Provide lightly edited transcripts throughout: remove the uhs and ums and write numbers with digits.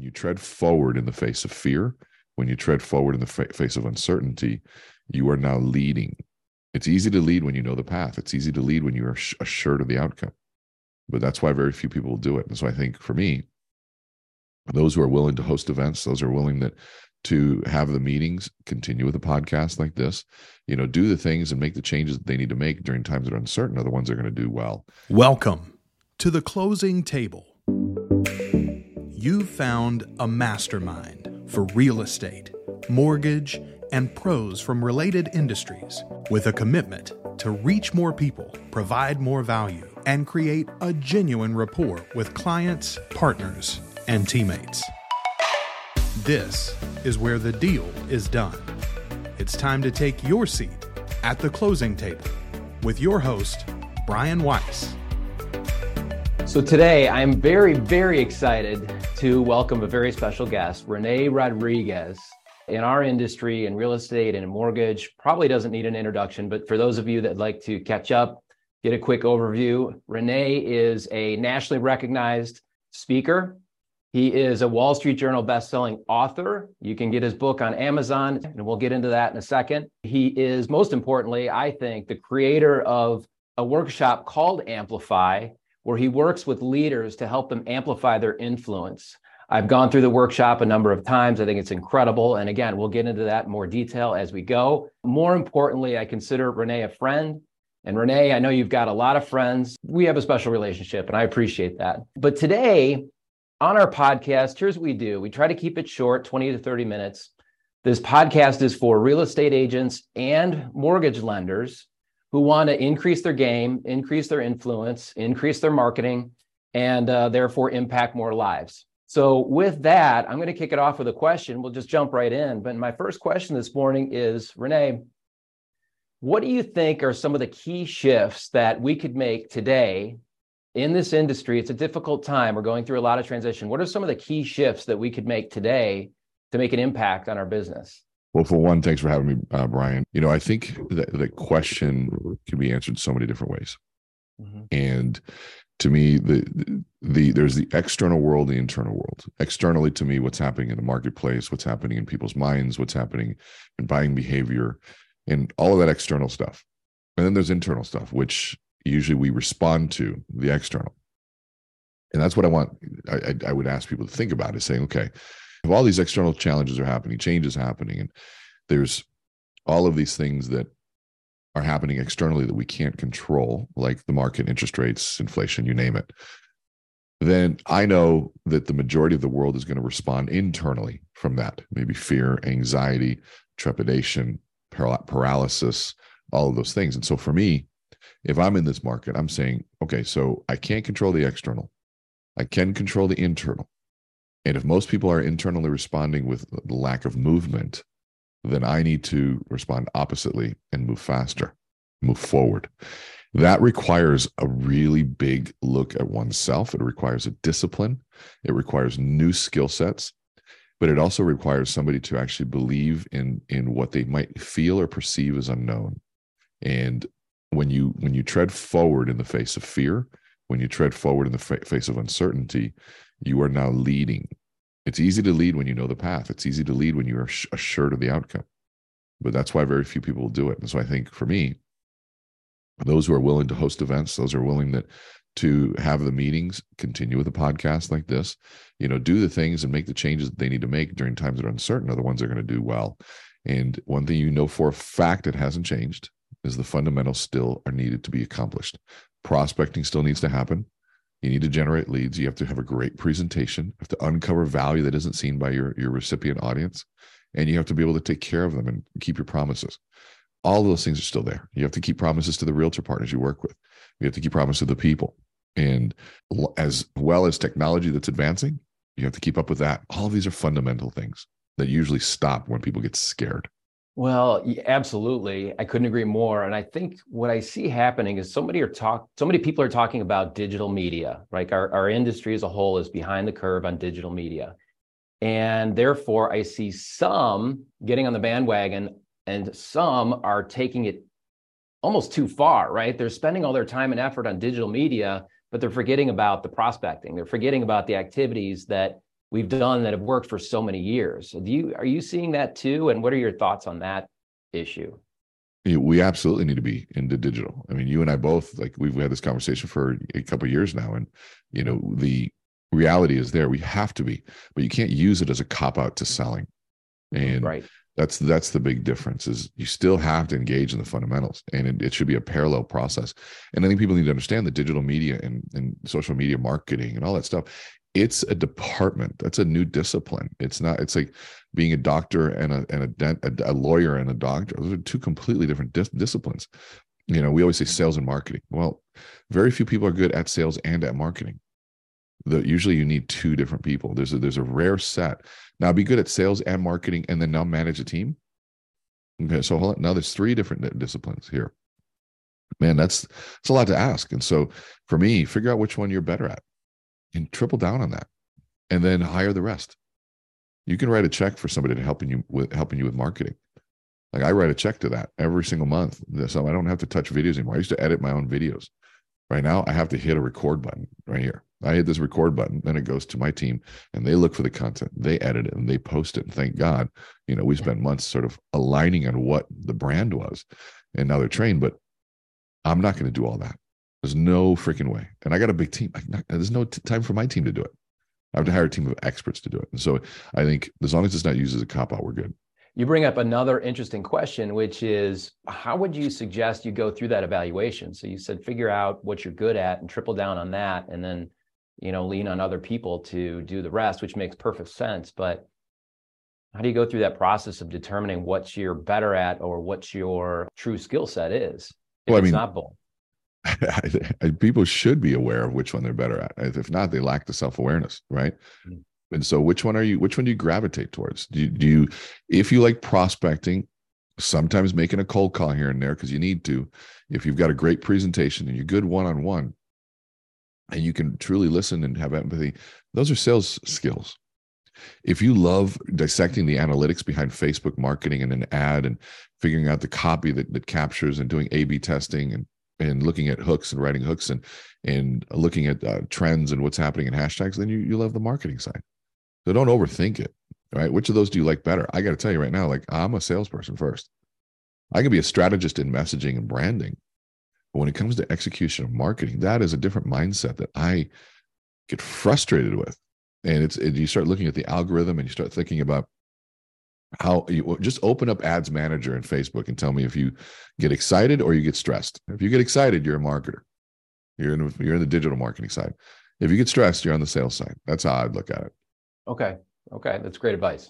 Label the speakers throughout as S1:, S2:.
S1: you tread forward in the face of fear, when you tread forward in the face of uncertainty, you are now leading. It's easy to lead when you know the path. It's easy to lead when you are assured of the outcome. But that's why very few people will do it. And so I think for me, those who are willing to host events, those who are willing to have the meetings, continue with a podcast like this, do the things and make the changes that they need to make during times that are uncertain are the ones that are going to do well.
S2: Welcome to The Closing Table. You've found a mastermind for real estate, mortgage, and pros from related industries with a commitment to reach more people, provide more value, and create a genuine rapport with clients, partners, and teammates. This is where the deal is done. It's time to take your seat at the closing table with your host, Brian Weiss.
S3: So today I'm very, very excited to welcome a very special guest, Rene Rodriguez. In our industry, in real estate and in mortgage, probably doesn't need an introduction, but for those of you that like to catch up, get a quick overview. Rene is a nationally recognized speaker. He is a Wall Street Journal bestselling author. You can get his book on Amazon, and we'll get into that in a second. He is, most importantly, I think, the creator of a workshop called Amplify, where he works with leaders to help them amplify their influence. I've gone through the workshop a number of times. I think it's incredible. And again, we'll get into that in more detail as we go. More importantly, I consider Rene a friend. And Rene, I know you've got a lot of friends. We have a special relationship, and I appreciate that. But today, on our podcast, here's what we do. We try to keep it short, 20 to 30 minutes. This podcast is for real estate agents and mortgage lenders who want to increase their game, increase their influence, increase their marketing, and therefore impact more lives. So with that, I'm going to kick it off with a question. We'll just jump right in. But my first question this morning is, Rene, what do you think are some of the key shifts that we could make today in this industry? It's a difficult time. We're going through a lot of transition. What are some of the key shifts that we could make today to make an impact on our business?
S1: Well, for one, thanks for having me, Brian. I think that the question can be answered so many different ways. Mm-hmm. And to me, there's the external world, the internal world. Externally, to me, what's happening in the marketplace, what's happening in people's minds, what's happening in buying behavior, and all of that external stuff. And then there's internal stuff, which usually we respond to the external. And that's what I would ask people to think about, is saying, okay, if all these external challenges are happening, changes happening, and there's all of these things that are happening externally that we can't control, like the market, interest rates, inflation, you name it, then I know that the majority of the world is going to respond internally from that. Maybe fear, anxiety, trepidation, paralysis, all of those things. And so for me, if I'm in this market, I'm saying, okay, so I can't control the external. I can control the internal. And if most people are internally responding with the lack of movement, then I need to respond oppositely and move faster, move forward. That requires a really big look at oneself. It requires a discipline. It requires new skill sets, but it also requires somebody to actually believe in what they might feel or perceive as unknown. And when you tread forward in the face of fear, when you tread forward in the face of uncertainty, you are now leading. It's easy to lead when you know the path. It's easy to lead when you are assured of the outcome. But that's why very few people will do it. And so I think for me, those who are willing to host events, those who are willing to have the meetings, continue with a podcast like this, do the things and make the changes that they need to make during times that are uncertain are the ones that are going to do well. And one thing for a fact it hasn't changed is the fundamentals still are needed to be accomplished. Prospecting still needs to happen. You need to generate leads. You have to have a great presentation. You have to uncover value that isn't seen by your recipient audience. And you have to be able to take care of them and keep your promises. All of those things are still there. You have to keep promises to the realtor partners you work with. You have to keep promises to the people. And as well as technology that's advancing, you have to keep up with that. All of these are fundamental things that usually stop when people get scared.
S3: Well, absolutely. I couldn't agree more. And I think what I see happening is so many people are talking about digital media, right? Our industry as a whole is behind the curve on digital media. And therefore, I see some getting on the bandwagon and some are taking it almost too far, right? They're spending all their time and effort on digital media, but they're forgetting about the prospecting. They're forgetting about the activities that we've done that have worked for so many years. Are you seeing that too? And what are your thoughts on that issue?
S1: We absolutely need to be into digital. I mean, you and I both, like, we've had this conversation for a couple of years now, and the reality is there. We have to be, but you can't use it as a cop out to selling. And
S3: right.
S1: That's the big difference, is you still have to engage in the fundamentals, and it should be a parallel process. And I think people need to understand that digital media and social media marketing and all that stuff, it's a department. That's a new discipline. It's like being a doctor and a lawyer and a doctor. Those are two completely different disciplines. We always say sales and marketing. Well, very few people are good at sales and at marketing. Usually you need two different people. There's a rare set. Now, be good at sales and marketing and then now manage a team. Okay, so hold on. Now there's three different disciplines here. Man, that's a lot to ask. And so for me, figure out which one you're better at and triple down on that, and then hire the rest. You can write a check for somebody to helping you with marketing. Like, I write a check to that every single month, so I don't have to touch videos anymore. I used to edit my own videos. Right now, I have to hit a record button right here. I hit this record button, then it goes to my team, and they look for the content, they edit it, and they post it. And thank God, we spent months sort of aligning on what the brand was, and now they're trained. But I'm not going to do all that. There's no freaking way. And I got a big team. There's no time for my team to do it. I have to hire a team of experts to do it. And so I think as long as it's not used as a cop out, we're good.
S3: You bring up another interesting question, which is, how would you suggest you go through that evaluation? So you said figure out what you're good at and triple down on that, and then lean on other people to do the rest, which makes perfect sense. But how do you go through that process of determining what you're better at or what your true skill set is? If it's not both.
S1: People should be aware of which one they're better at. If not, they lack the self-awareness, right? Mm-hmm. And so which one do you gravitate towards? Do you, if you like prospecting, sometimes making a cold call here and there because you need to, if you've got a great presentation and you're good one-on-one and you can truly listen and have empathy, those are sales skills. If you love dissecting the analytics behind Facebook marketing and an ad and figuring out the copy that captures and doing A/B testing and looking at hooks and writing hooks and looking at trends and what's happening in hashtags, then you love the marketing side. So don't overthink it, right? Which of those do you like better? I got to tell you right now, like, I'm a salesperson first. I can be a strategist in messaging and branding. But when it comes to execution of marketing, that is a different mindset that I get frustrated with. And you start looking at the algorithm and you start thinking about how you just open up Ads Manager in Facebook and tell me if you get excited or you get stressed. If you get excited, you're a marketer. You're in the digital marketing side. If you get stressed, you're on the sales side. That's how I'd look at it.
S3: Okay. That's great advice.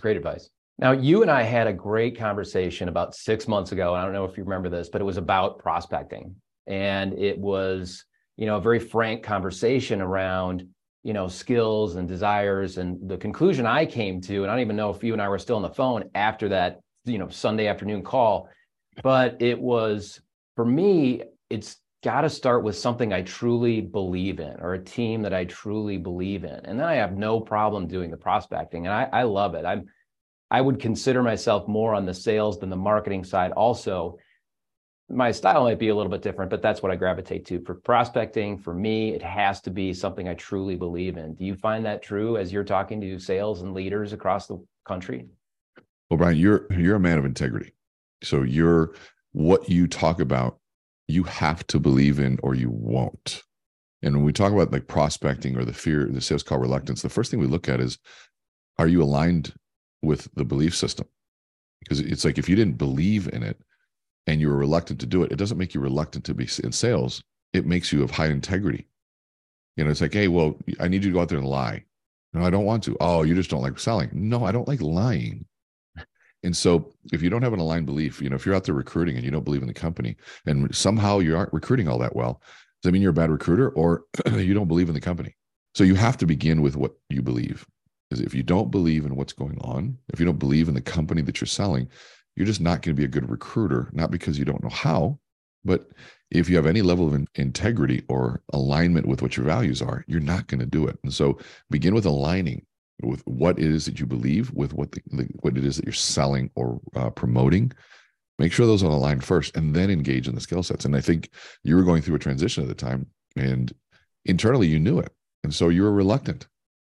S3: Now, you and I had a great conversation about 6 months ago. I don't know if you remember this, but it was about prospecting. And it was, a very frank conversation around, skills and desires. And the conclusion I came to, and I don't even know if you and I were still on the phone after that, Sunday afternoon call, but it was, for me, it's got to start with something I truly believe in, or a team that I truly believe in. And then I have no problem doing the prospecting. And I love it. I would consider myself more on the sales than the marketing side. Also, my style might be a little bit different, but that's what I gravitate to. For prospecting, for me, it has to be something I truly believe in. Do you find that true as you're talking to sales and leaders across the country?
S1: Well, Brian, you're a man of integrity. So what you talk about, you have to believe in or you won't. And when we talk about like prospecting or the sales call reluctance, the first thing we look at is, are you aligned with the belief system? Because it's like, if you didn't believe in it and you were reluctant to do it, it doesn't make you reluctant to be in sales. It makes you of high integrity. It's like, hey, well, I need you to go out there and lie. No, I don't want to. Oh, you just don't like selling. No, I don't like lying. And so if you don't have an aligned belief, if you're out there recruiting and you don't believe in the company and somehow you aren't recruiting all that well, does that mean you're a bad recruiter or you don't believe in the company? So you have to begin with what you believe. Because if you don't believe in what's going on, if you don't believe in the company that you're selling, you're just not going to be a good recruiter, not because you don't know how, but if you have any level of integrity or alignment with what your values are, you're not going to do it. And so begin with aligning with what it is that you believe, with what it is that you're selling or promoting. Make sure those are aligned first, and then engage in the skill sets. And I think you were going through a transition at the time, and internally you knew it, and so you were reluctant.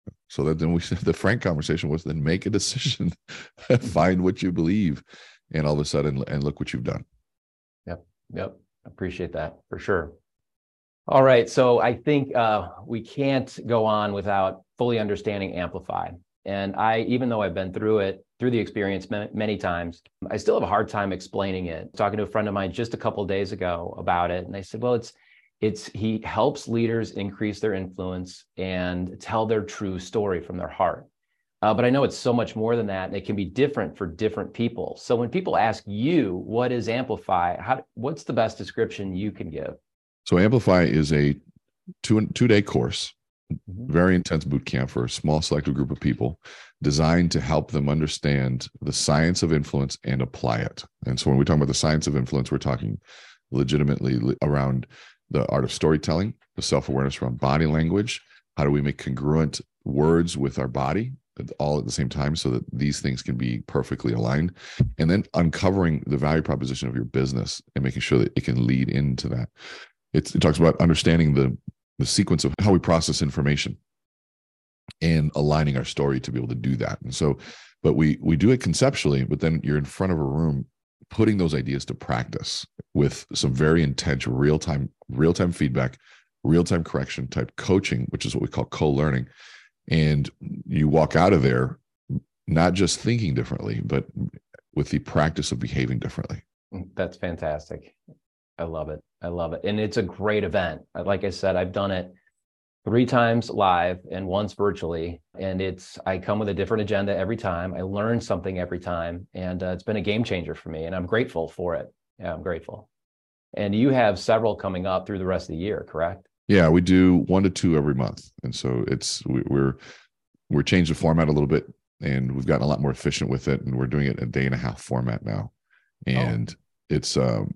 S1: So that then the frank conversation was then make a decision, find what you believe, and all of a sudden, and look what you've done.
S3: Yep. Appreciate that for sure. All right. So I think we can't go on without fully understanding Amplify. And even though I've been through the experience many times, I still have a hard time explaining it. Talking to a friend of mine just a couple of days ago about it. And I said, well, he helps leaders increase their influence and tell their true story from their heart. But I know it's so much more than that, and it can be different for different people. So when people ask you, what is Amplify? What's the best description you can give?
S1: So Amplify is a two-day course, very intense boot camp for a small selected group of people, designed to help them understand the science of influence and apply it. And so when we talk about the science of influence, we're talking legitimately around the art of storytelling, the self-awareness around body language. How do we make congruent words with our body all at the same time so that these things can be perfectly aligned? And then uncovering the value proposition of your business and making sure that it can lead into that. It talks about understanding the sequence of how we process information and aligning our story to be able to do that. And so, but we do it conceptually, but then you're in front of a room putting those ideas to practice with some very intense real-time feedback, real-time correction type coaching, which is what we call co-learning. And you walk out of there not just thinking differently, but with the practice of behaving differently.
S3: That's fantastic. I love it. And it's a great event. Like I said, I've done it 3 times live and once virtually. And I come with a different agenda every time. I learn something every time. And it's been a game changer for me. And I'm grateful for it. Yeah, I'm grateful. And you have several coming up through the rest of the year, correct?
S1: Yeah, we do 1 to 2 every month. And so we're changed the format a little bit, and we've gotten a lot more efficient with it. And we're doing it in a day-and-a-half format now. And it's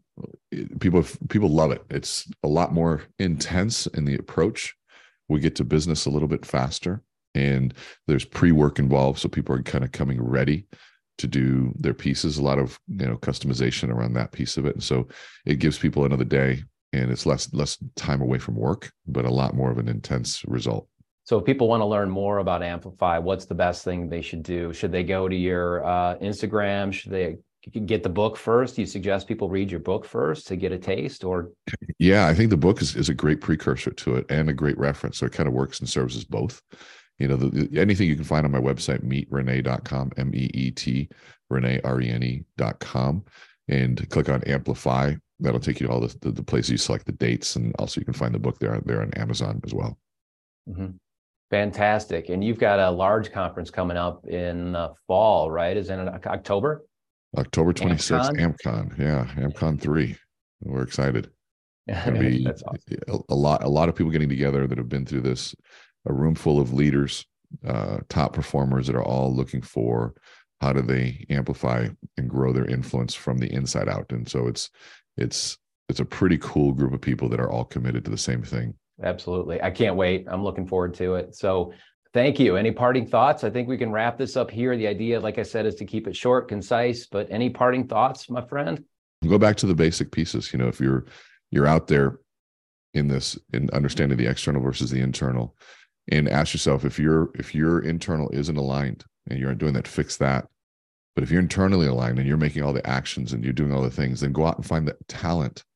S1: people love it. It's a lot more intense in the approach. We get to business a little bit faster, and there's pre-work involved, so people are kind of coming ready to do their pieces. A lot of customization around that piece of it, and so it gives people another day, and it's less time away from work, but a lot more of an intense result.
S3: So if people want to learn more about Amplify, what's the best thing they should do? Should they go to your Instagram? Should they get the book first? Do you suggest people read your book first to get a taste? Or
S1: yeah, I think the book is a great precursor to it and a great reference. So it kind of works and serves as both. Anything you can find on my website, meetrene.com, MEET, Rene, RENE.com, and click on Amplify. That'll take you to all the places you select the dates, and also you can find the book there on Amazon as well.
S3: Mm-hmm. Fantastic. And you've got a large conference coming up in the fall, right? Is it in October?
S1: October 26th, AmpCon. Yeah, AmpCon 3. We're excited. It's going to be That's awesome. a lot of people getting together that have been through this, a room full of leaders, top performers that are all looking for how do they amplify and grow their influence from the inside out. And so it's a pretty cool group of people that are all committed to the same thing.
S3: Absolutely. I can't wait. I'm looking forward to it. So thank you. Any parting thoughts? I think we can wrap this up here. The idea, like I said, is to keep it short, concise, but any parting thoughts, my friend?
S1: Go back to the basic pieces. If you're out there in understanding the external versus the internal, and ask yourself, if your internal isn't aligned and you're doing that, fix that. But if you're internally aligned and you're making all the actions and you're doing all the things, then go out and find that talent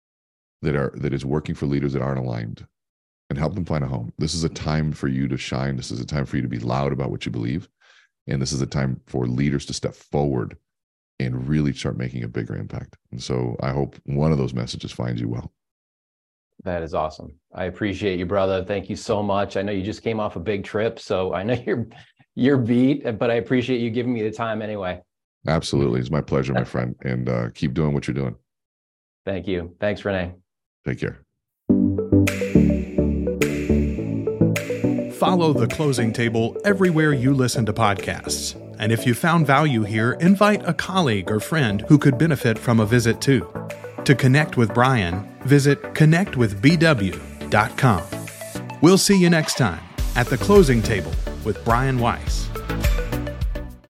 S1: that is working for leaders that aren't aligned, and help them find a home. This is a time for you to shine. This is a time for you to be loud about what you believe. And this is a time for leaders to step forward and really start making a bigger impact. And so I hope one of those messages finds you well.
S3: That is awesome. I appreciate you, brother. Thank you so much. I know you just came off a big trip, so I know you're beat, but I appreciate you giving me the time anyway.
S1: Absolutely. It's my pleasure, my friend. And keep doing what you're doing.
S3: Thank you. Thanks, Rene.
S1: Take care.
S2: Follow The Closing Table everywhere you listen to podcasts. And if you found value here, invite a colleague or friend who could benefit from a visit too. To connect with Brian, visit connectwithbw.com. We'll see you next time at The Closing Table with Brian Weiss.